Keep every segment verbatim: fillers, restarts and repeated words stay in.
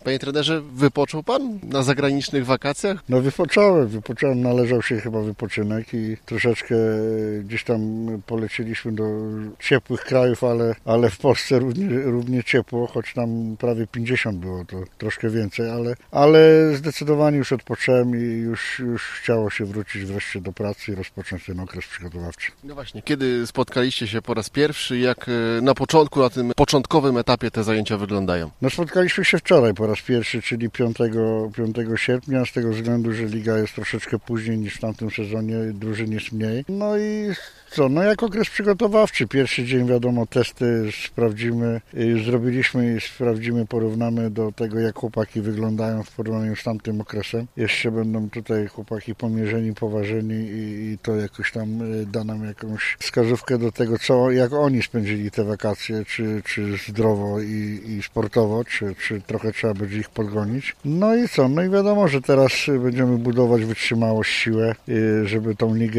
Panie trenerze, wypoczął pan na zagranicznych wakacjach? No wypocząłem, wypocząłem, należał się chyba wypoczynek i troszeczkę gdzieś tam polecieliśmy do ciepłych krajów, ale, ale w Polsce równie, równie ciepło, choć tam prawie pięćdziesiąt było, to troszkę więcej, ale, ale zdecydowanie już odpocząłem i już, już chciało się wrócić wreszcie do pracy i rozpocząć ten okres przygotowawczy. No właśnie, kiedy spotkaliście się po raz pierwszy, jak na początku, na tym początkowym etapie te zajęcia wyglądają? No spotkaliśmy się wczoraj po raz pierwszy, czyli piątego sierpnia, z tego względu, że liga jest troszeczkę później niż w tamtym sezonie, drużyn jest mniej. No i co, no jak okres przygotowawczy, pierwszy dzień wiadomo, testy sprawdzimy, już zrobiliśmy i sprawdzimy, porównamy do tego, jak chłopaki wyglądają w porównaniu z tamtym okresem. Jeszcze będą tutaj chłopaki pomierzeni, poważeni i, i to jakoś tam da nam jakąś wskazówkę do tego, co, jak oni spędzili te wakacje, czy, czy zdrowo i, i sportowo, czy, czy trochę trzeba będzie ich podgonić. No i co, no i wiadomo, że teraz będziemy budować wytrzymałość, siłę, żeby tą ligę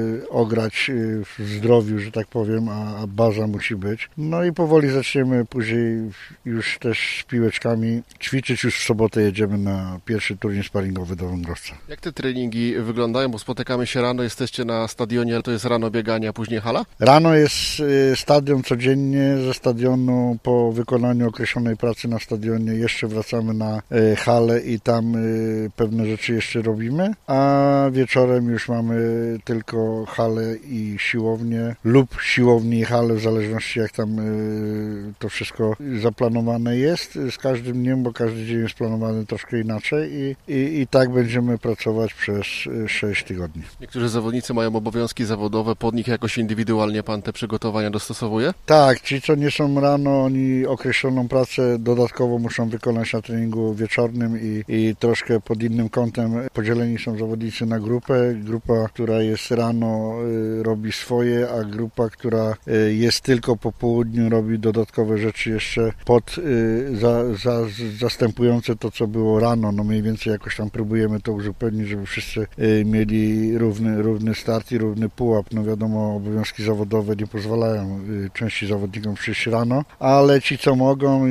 ograć w zdrowiu, że tak powiem, a baza musi być. No i powoli zaczniemy później już też z piłeczkami ćwiczyć. Już w sobotę jedziemy na pierwszy turniej sparingowy do Wągrowca. Jak te treningi wyglądają? Bo spotykamy się rano, jesteście na stadionie, to jest rano bieganie, a później hala? Rano jest stadion codziennie, ze stadionu po wykonaniu określonej pracy na stadionie jeszcze wracamy na halę i tam pewne rzeczy jeszcze robimy, a wieczorem już mamy tylko halę i siłownię lub siłownię i halę, w zależności jak tam to wszystko zaplanowane jest z każdym dniem, bo każdy dzień jest planowany troszkę inaczej i, i, i tak będziemy pracować przez sześć tygodni. Niektórzy zawodnicy mają obowiązki zawodowe, pod nich jakoś indywidualnie pan te przygotowania dostosowuje? Tak, ci co nie są rano, oni określoną pracę dodatkowo muszą wykonać na treningu wieczornym i, i troszkę pod innym kątem podzieleni są zawodnicy na grupę. Grupa, która jest rano, y, robi swoje, a grupa, która y, jest tylko po południu, robi dodatkowe rzeczy jeszcze pod y, za, za, zastępujące to, co było rano. No mniej więcej jakoś tam próbujemy to uzupełnić, żeby wszyscy y, mieli równy, równy start i równy pułap. No wiadomo, obowiązki zawodowe nie pozwalają y, części zawodnikom przyjść rano, ale ci, co mogą i,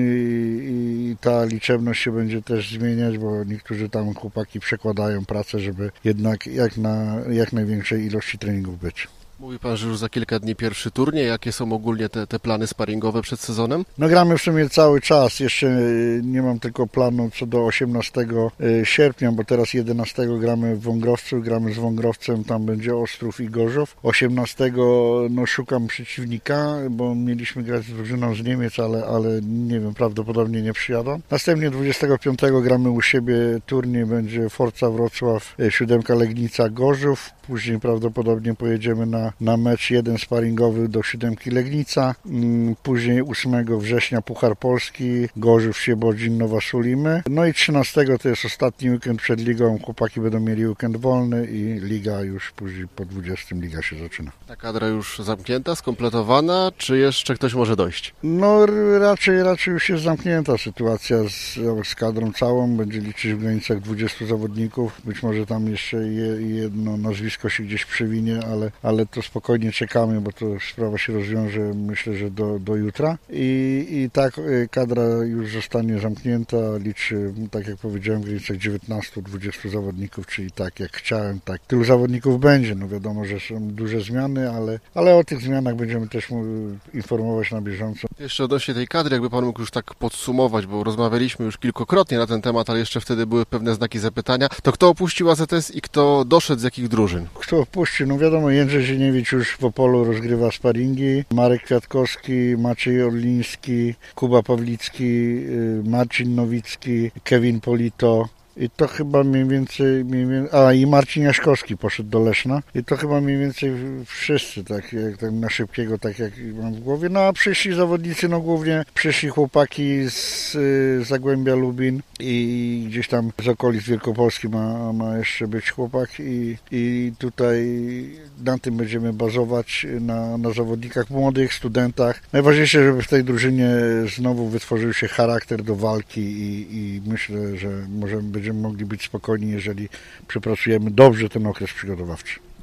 i ta liczebność się będzie też zmieniać, bo niektórzy tam chłopaki przekładają pracę, żeby jednak jak na jak największej ilości treningów być. Mówi pan, że już za kilka dni pierwszy turniej. Jakie są ogólnie te, te plany sparingowe przed sezonem? No gramy w sumie cały czas. Jeszcze nie mam tylko planu co do osiemnastego sierpnia, bo teraz jedenastego gramy w Wągrowcu, gramy z Wągrowcem, tam będzie Ostrów i Gorzów. osiemnastego no szukam przeciwnika, bo mieliśmy grać z drużyną z Niemiec, ale, ale nie wiem, prawdopodobnie nie przyjadą. Następnie dwudziestego piątego gramy u siebie turniej, będzie Forza Wrocław, siódemka Legnica Gorzów. Później prawdopodobnie pojedziemy na, na mecz jeden sparingowy do siódemki Legnica. Później ósmego września Puchar Polski, Gorzów, Siebodzin, Nowa Sulimy. No i trzynastego to jest ostatni weekend przed ligą. Chłopaki będą mieli weekend wolny i liga już później po dwudziestym liga się zaczyna. Ta kadra już zamknięta, skompletowana, czy jeszcze ktoś może dojść? No raczej, raczej już jest zamknięta sytuacja z, z kadrą całą. Będzie liczyć w granicach dwudziestu zawodników. Być może tam jeszcze je, jedno nazwisko się gdzieś przewinie, ale, ale to spokojnie czekamy, bo to sprawa się rozwiąże, myślę, że do, do jutra. I, i tak kadra już zostanie zamknięta, liczy, tak jak powiedziałem, w granicach dziewiętnastu dwudziestu zawodników, czyli tak jak chciałem, tak tylu zawodników będzie. No wiadomo, że są duże zmiany, ale, ale o tych zmianach będziemy też informować na bieżąco. Jeszcze odnośnie tej kadry, jakby pan mógł już tak podsumować, bo rozmawialiśmy już kilkukrotnie na ten temat, ale jeszcze wtedy były pewne znaki zapytania. To kto opuścił A Z S i kto doszedł z jakich drużyn? Kto opuści? No wiadomo, Jędrzej Zieniewicz już w Opolu rozgrywa sparingi, Marek Kwiatkowski, Maciej Orliński, Kuba Pawlicki, Marcin Nowicki, Kevin Polito. I to chyba mniej więcej, mniej więcej, a i Marcin Jaśkowski poszedł do Leszna i to chyba mniej więcej wszyscy, tak jak tak na szybkiego, tak jak mam w głowie. No a przyszli zawodnicy, no głównie przyszli chłopaki z y, Zagłębia Lubin i gdzieś tam z okolic Wielkopolski ma, ma jeszcze być chłopak i, i tutaj na tym będziemy bazować, na, na zawodnikach młodych, studentach. Najważniejsze, żeby w tej drużynie znowu wytworzył się charakter do walki i, i myślę, że możemy być Będziemy mogli być spokojni, jeżeli przepracujemy dobrze ten okres przygotowawczy.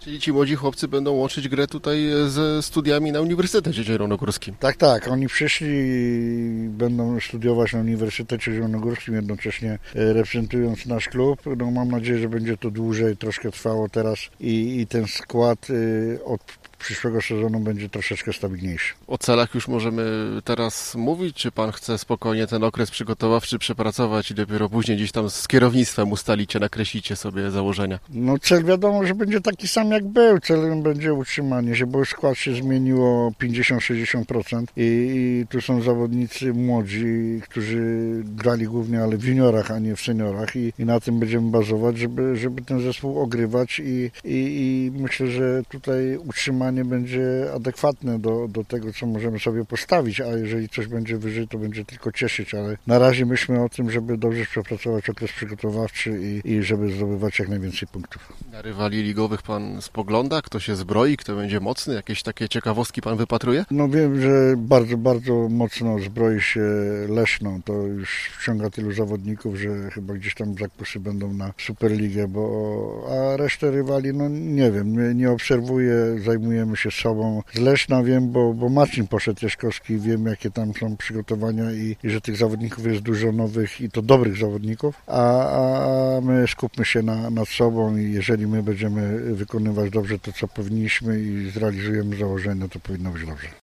Czyli ci młodzi chłopcy będą łączyć grę tutaj ze studiami na Uniwersytecie Zielonogórskim. Tak, tak. Oni przyszli, będą studiować na Uniwersytecie Zielonogórskim, jednocześnie reprezentując nasz klub. No, mam nadzieję, że będzie to dłużej, troszkę trwało teraz i, i ten skład od przyszłego sezonu będzie troszeczkę stabilniejszy. O celach już możemy teraz mówić? Czy pan chce spokojnie ten okres przygotowawczy przepracować i dopiero później gdzieś tam z kierownictwem ustalicie, nakreślicie sobie założenia? No cel wiadomo, że będzie taki sam jak był. Celem będzie utrzymanie się, bo skład się zmieniło pięćdziesiąt do sześćdziesięciu procent i, i tu są zawodnicy młodzi, którzy grali głównie, ale w juniorach, a nie w seniorach i, i na tym będziemy bazować, żeby, żeby ten zespół ogrywać i, i, i myślę, że tutaj utrzymanie będzie adekwatne do, do tego, co możemy sobie postawić, a jeżeli coś będzie wyżej, to będzie tylko cieszyć, ale na razie myślmy o tym, żeby dobrze przepracować okres przygotowawczy i, i żeby zdobywać jak najwięcej punktów. Na rywali ligowych pan spogląda? Kto się zbroi? Kto będzie mocny? Jakieś takie ciekawostki pan wypatruje? No wiem, że bardzo, bardzo mocno zbroi się Leszno. To już wciąga tylu zawodników, że chyba gdzieś tam zakusy będą na Superligę, bo a resztę rywali, no nie wiem, nie, nie obserwuję, zajmujemy się sobą. Z Leszna wiem, bo, bo Marcin poszedł Jaśkowski, wiem jakie tam są przygotowania i, i że tych zawodników jest dużo nowych i to dobrych zawodników, a, a my skupmy się na, nad sobą i jeżeli my będziemy wykonywać dobrze to, co powinniśmy i zrealizujemy założenia, to powinno być dobrze.